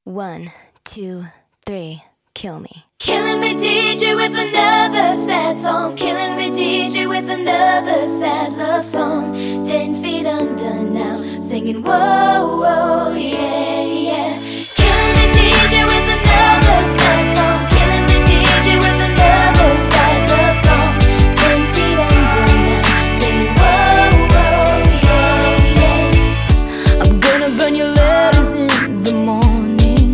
1, 2, 3, kill me. Killing me, DJ, with another sad song. Killing me, DJ, with another sad love song. 10 feet under now, singing whoa, whoa, yeah, yeah. Killing me, DJ, with another sad song. Killing me, DJ, with another sad love song. 10 feet under now, singing whoa, whoa, yeah, yeah. I'm gonna burn your letters in the morning.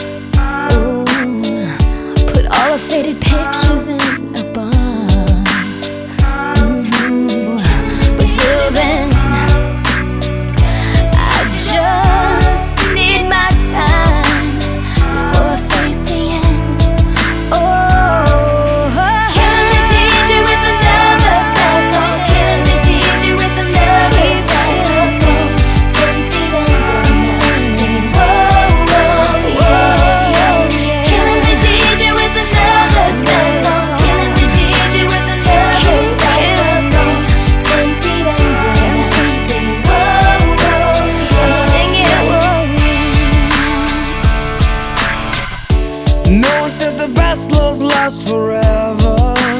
Put all the faded pictures in a box. But till then, I just need my time before I face the end. Oh, killing me, DJ, with another sad song. Killing me, DJ, with another sad love song. 10 feet under now, singing whoa, whoa, yeah, yeah. Killing me, DJ, with another sad song. Killing me, DJ, with another sad love song. 10 feet under now, singing whoa, whoa, yeah. I'm singing whoa, yeah. No one said the best loves last forever.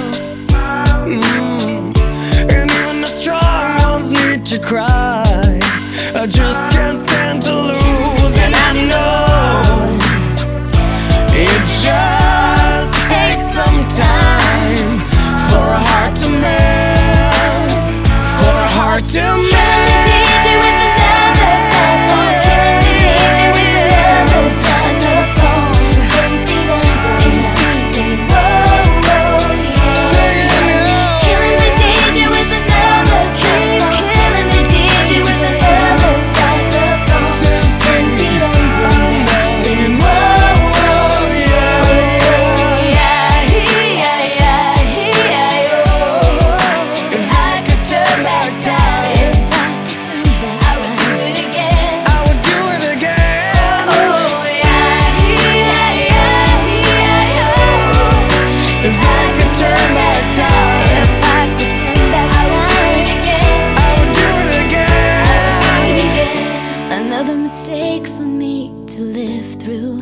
And even the strong ones need to cry. I just can't stand to lose, and I know it just takes some time for a heart to mend, for a heart to mend. DJ with another sad song. Killing me, DJ with another sad love song. 10 feet under now, singing whoa, whoa, yeah. Killing me, DJ with another sad song. Killing me, DJ with another sad love song. 10 feet under now, singing whoa, whoa, yeah, yeah, yeah, yeah, oh. If I could turn back time, I would do it again. I would do it again. Oh yeah, yeah, yeah, oh. If I could turn back time, I would do it again. I would do it again. I would do it again. Another mistake for me to live through,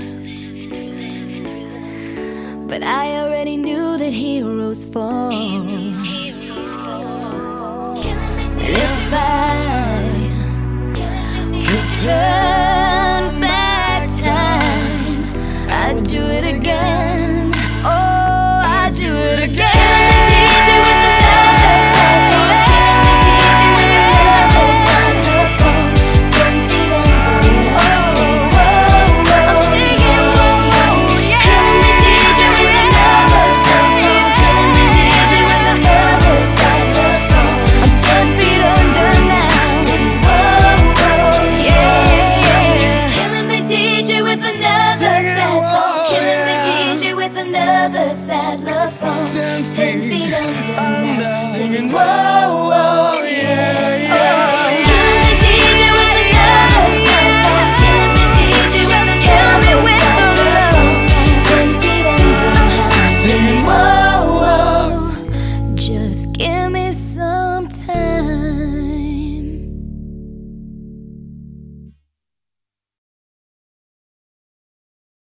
but I already knew that heroes fall. And if I could turn